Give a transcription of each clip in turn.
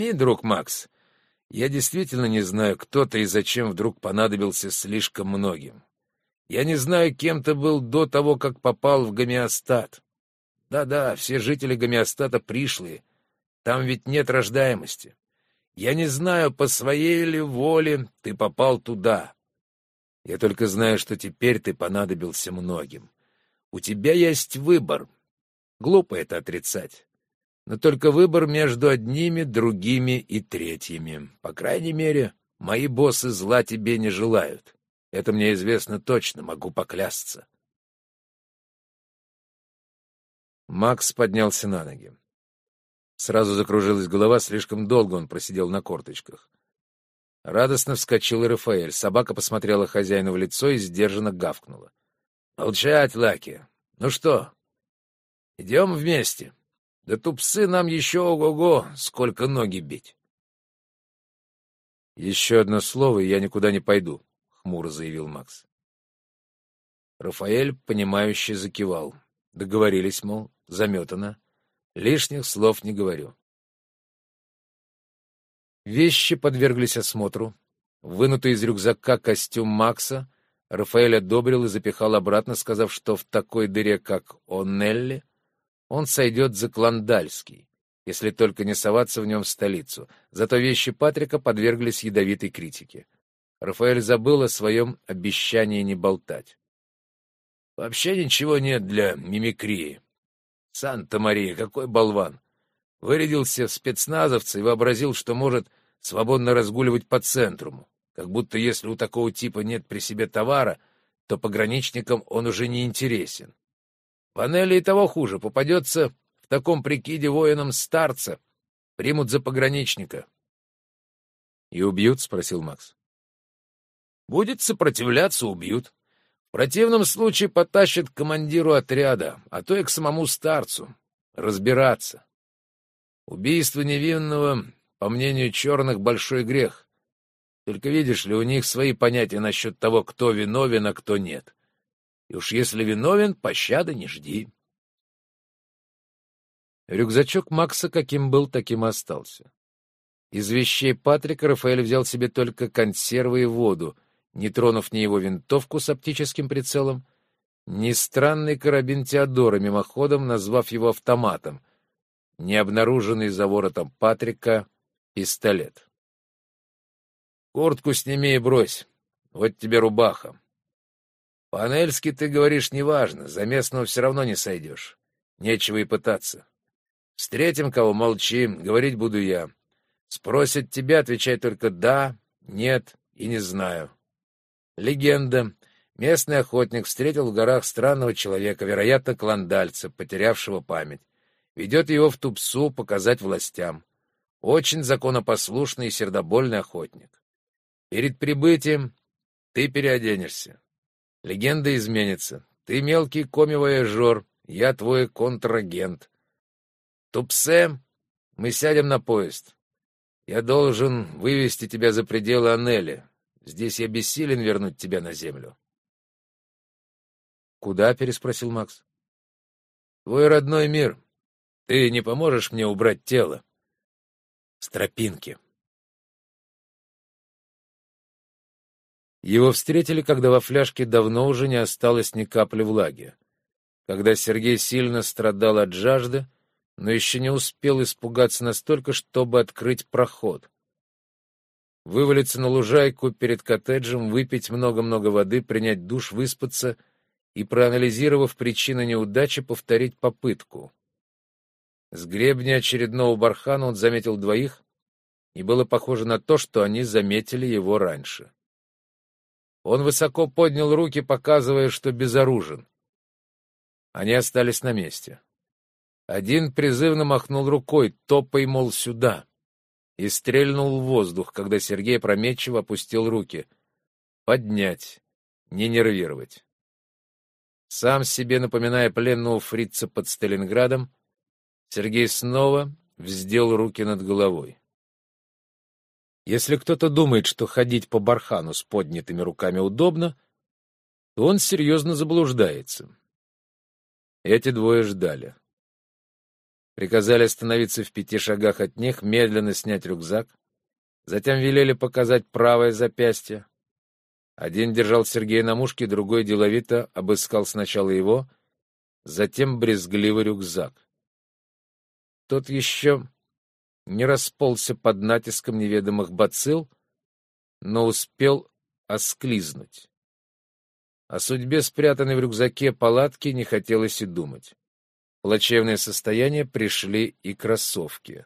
И, друг Макс, я действительно не знаю, кто ты и зачем вдруг понадобился слишком многим. Я не знаю, кем ты был до того, как попал в гомеостат. Да-да, все жители гомеостата пришлые. Там ведь нет рождаемости. Я не знаю, по своей ли воле ты попал туда. Я только знаю, что теперь ты понадобился многим. У тебя есть выбор. Глупо это отрицать. Но только выбор между одними, другими и третьими. По крайней мере, мои боссы зла тебе не желают. Это мне известно точно, могу поклясться. Макс поднялся на ноги. Сразу закружилась голова, слишком долго он просидел на корточках. Радостно вскочил и Рафаэль. Собака посмотрела хозяину в лицо и сдержанно гавкнула. — Молчать, Лаки. Ну что, идем вместе? Да тупцы нам еще ого-го, сколько ноги бить. — Еще одно слово, и я никуда не пойду, — хмуро заявил Макс. Рафаэль, понимающе закивал. Договорились, мол, заметано. Лишних слов не говорю. Вещи подверглись осмотру. Вынутый из рюкзака костюм Макса Рафаэль одобрил и запихал обратно, сказав, что в такой дыре, как О'Нелли, он сойдет за клондальский, если только не соваться в нем в столицу. Зато вещи Патрика подверглись ядовитой критике. Рафаэль забыл о своем обещании не болтать. «Вообще ничего нет для мимикрии. Санта-Мария, какой болван! Вырядился в спецназовца и вообразил, что может свободно разгуливать по центруму, как будто если у такого типа нет при себе товара, то пограничникам он уже не интересен. Ванелли и того хуже, попадется в таком прикиде воинам старца, примут за пограничника». «И убьют?» — спросил Макс. «Будет сопротивляться — убьют. В противном случае потащат к командиру отряда, а то и к самому старцу. Разбираться. Убийство невинного, по мнению черных, большой грех. Только видишь ли, у них свои понятия насчет того, кто виновен, а кто нет. И уж если виновен, пощады не жди». Рюкзачок Макса каким был, таким и остался. Из вещей Патрика Рафаэль взял себе только консервы и воду, не тронув ни его винтовку с оптическим прицелом, ни странный карабин Теодора, мимоходом назвав его автоматом, не обнаруженный за воротом Патрика пистолет. «Куртку сними и брось. Вот тебе рубаха. По-анельски ты говоришь неважно, за местного все равно не сойдешь. Нечего и пытаться. Встретим кого — молчи, говорить буду я. Спросят тебя — отвечай только «да», «нет» и «не знаю». Легенда. Местный охотник встретил в горах странного человека, вероятно, клондальца, потерявшего память. Ведет его в Тупсу показать властям. Очень законопослушный и сердобольный охотник. Перед прибытием ты переоденешься. Легенда изменится. Ты мелкий коми-вояжер, я твой контрагент. В Тупсе мы сядем на поезд. Я должен вывести тебя за пределы Анели. Здесь я бессилен вернуть тебя на землю. «Куда?» — переспросил Макс. «Твой родной мир. Ты не поможешь мне убрать тело с тропинки». Его встретили, когда во фляжке давно уже не осталось ни капли влаги, когда Сергей сильно страдал от жажды, но еще не успел испугаться настолько, чтобы открыть проход. Вывалиться на лужайку перед коттеджем, выпить много-много воды, принять душ, выспаться и, проанализировав причины неудачи, повторить попытку. С гребня очередного бархана он заметил двоих, и было похоже на то, что они заметили его раньше. Он высоко поднял руки, показывая, что безоружен. Они остались на месте. Один призывно махнул рукой, топай, мол, сюда, и стрельнул в воздух, когда Сергей опрометчиво опустил руки. Поднять, не нервировать. Сам себе напоминая пленного фрица под Сталинградом, Сергей снова вздел руки над головой. Если кто-то думает, что ходить по бархану с поднятыми руками удобно, то он серьезно заблуждается. Эти двое ждали. Приказали остановиться в 5 шагах от них, медленно снять рюкзак. Затем велели показать правое запястье. Один держал Сергея на мушке, другой деловито обыскал сначала его, затем брезгливо рюкзак. Тот еще не расползся под натиском неведомых бацилл, но успел осклизнуть. О судьбе спрятанной в рюкзаке палатки не хотелось и думать. В плачевное состояние пришли и кроссовки.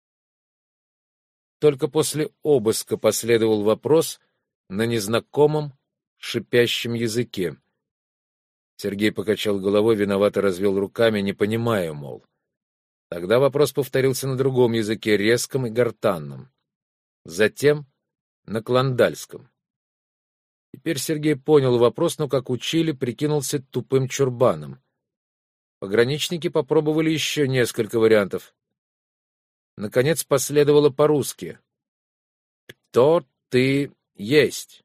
Только после обыска последовал вопрос на незнакомом шипящем языке. Сергей покачал головой, виновато развел руками, не понимая, мол. Тогда вопрос повторился на другом языке, резком и гортанном. Затем на клондальском. Теперь Сергей понял вопрос, но, как учили, прикинулся тупым чурбаном. Пограничники попробовали еще несколько вариантов. Наконец последовало по-русски. «Кто ты есть?»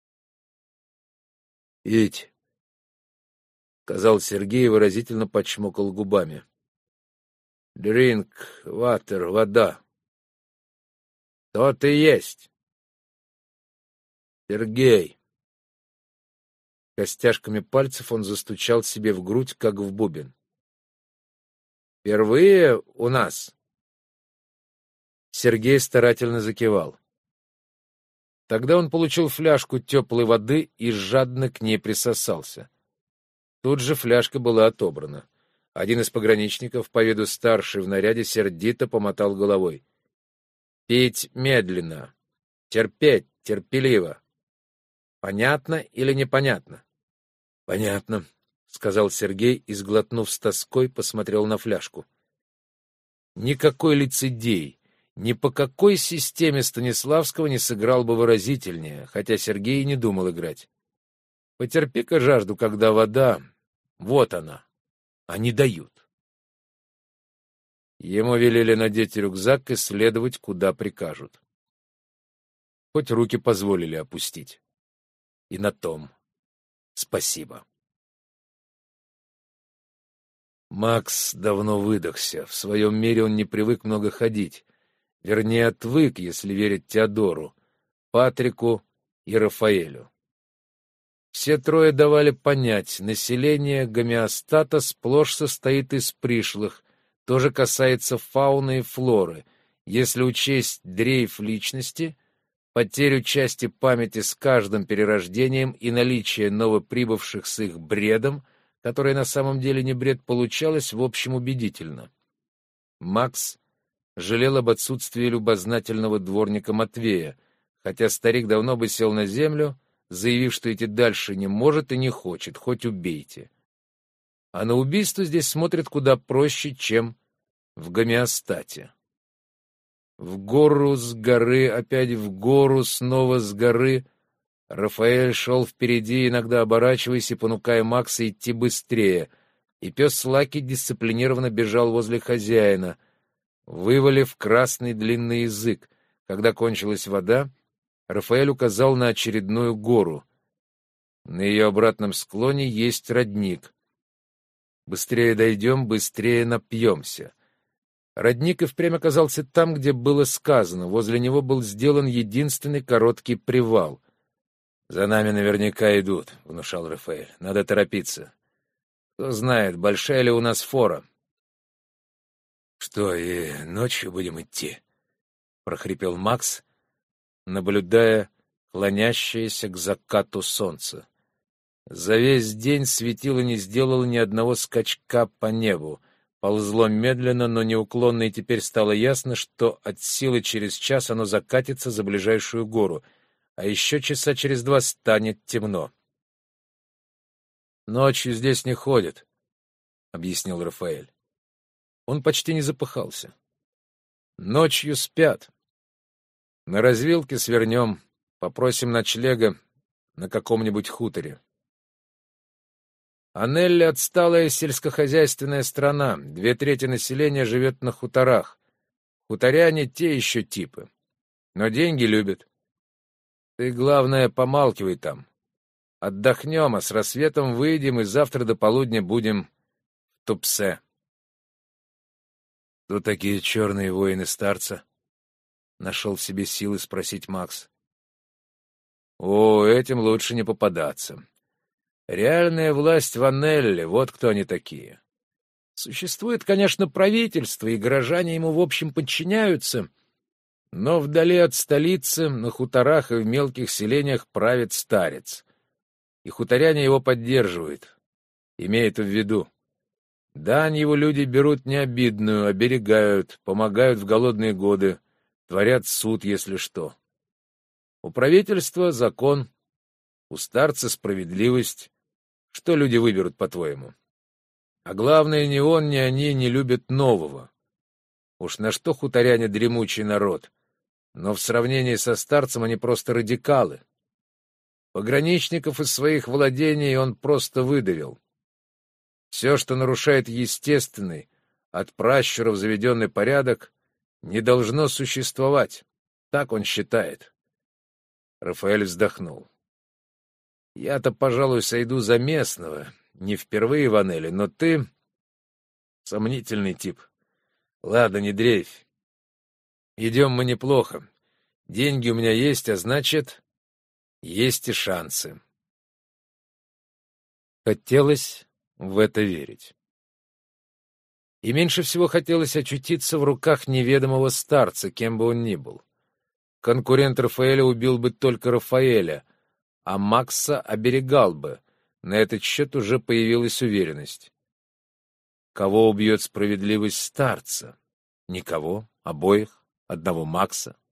«Пить», — сказал Сергей и выразительно почмокал губами. «Drink, water, вода». «Кто ты есть?» «Сергей». Костяшками пальцев он застучал себе в грудь, как в бубен. «Впервые у нас?» Сергей старательно закивал. Тогда он получил фляжку теплой воды и жадно к ней присосался. Тут же фляжка была отобрана. Один из пограничников, по виду старший в наряде, сердито помотал головой. «Пить медленно. Терпеть, терпеливо. Понятно или непонятно?» «Понятно», — сказал Сергей и, сглотнув с тоской, посмотрел на фляжку. Никакой лицедей, ни по какой системе Станиславского не сыграл бы выразительнее, хотя Сергей и не думал играть. Потерпи-ка жажду, когда вода... Вот она. Они дают. Ему велели надеть рюкзак и следовать, куда прикажут. Хоть руки позволили опустить. И на том спасибо. Макс давно выдохся. В своем мире он не привык много ходить. Вернее, отвык, если верить Теодору, Патрику и Рафаэлю. Все трое давали понять, население гомеостата сплошь состоит из пришлых, тоже касается фауны и флоры. Если учесть дрейф личности, потерю части памяти с каждым перерождением и наличие новоприбывших с их бредом, которое на самом деле не бред, получалось в общем убедительно. Макс жалел об отсутствии любознательного дворника Матвея, хотя старик давно бы сел на землю, заявив, что идти дальше не может и не хочет, хоть убейте. А на убийство здесь смотрят куда проще, чем в гомеостате. В гору с горы, опять в гору, снова с горы. Рафаэль шел впереди, иногда оборачиваясь и понукая Макса идти быстрее, и пес Лаки дисциплинированно бежал возле хозяина, вывалив красный длинный язык. Когда кончилась вода, Рафаэль указал на очередную гору. На ее обратном склоне есть родник. Быстрее дойдем, быстрее напьемся. Родник и впрямь оказался там, где было сказано. Возле него был сделан единственный короткий привал. «За нами наверняка идут», — внушал Рафаэль. «Надо торопиться. Кто знает, большая ли у нас фора». «Что, и ночью будем идти?» — прохрипел Макс, наблюдая клонящееся к закату солнце. За весь день светило не сделало ни одного скачка по небу. Ползло медленно, но неуклонно, и теперь стало ясно, что от силы через час оно закатится за ближайшую гору, а еще часа через 2 станет темно. «Ночью здесь не ходят», — объяснил Рафаэль. Он почти не запыхался. «Ночью спят. На развилке свернем, попросим ночлега на каком-нибудь хуторе. Аннелли — отсталая сельскохозяйственная страна, 2/3 населения живет на хуторах. Хуторяне — те еще типы, но деньги любят. Ты, главное, помалкивай там. Отдохнем, а с рассветом выйдем, и завтра до полудня будем в Тупсе». Кто такие черные воины старца? Нашел в себе силы спросить Макс. О, этим лучше не попадаться. Реальная власть в Аннелле, вот кто они такие. Существует, конечно, правительство, и горожане ему в общем подчиняются, но вдали от столицы, на хуторах и в мелких селениях правит старец. И хуторяне его поддерживают, имея это в виду. Дань его люди берут необидную, оберегают, помогают в голодные годы, творят суд, если что. У правительства закон, у старца справедливость. Что люди выберут, по-твоему? А главное, ни он, ни они не любят нового. Уж на что хуторяне дремучий народ, но в сравнении со старцем они просто радикалы. Пограничников из своих владений он просто выдавил. Все, что нарушает естественный, от пращуров заведенный порядок, не должно существовать. Так он считает. Рафаэль вздохнул. Я-то, пожалуй, сойду за местного, не впервые в Аннеле, но ты сомнительный тип. Ладно, не дрейфь. Идем мы неплохо. Деньги у меня есть, а значит, есть и шансы. Хотелось в это верить. И меньше всего хотелось очутиться в руках неведомого старца, кем бы он ни был. Конкурент Рафаэля убил бы только Рафаэля, а Макса оберегал бы. На этот счет уже появилась уверенность. Кого убьет справедливость старца? Никого, обоих, одного Макса.